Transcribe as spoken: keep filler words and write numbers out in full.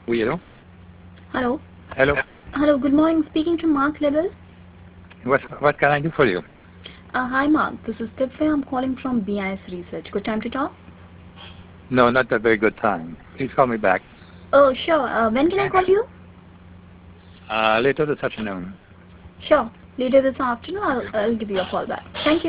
Oui, hello? Hello. Hello. Hello, good morning. Speaking to Mark Lebel. What what can I do for you? Uh, hi, Mark. This is Tipfay. I'm calling from B I S Research. Good time to talk? No, not a very good time. Please call me back. Oh, sure. Uh, when can I call you? Uh, later this afternoon. Sure. Later this afternoon, I'll, I'll give you a call back. Thank you.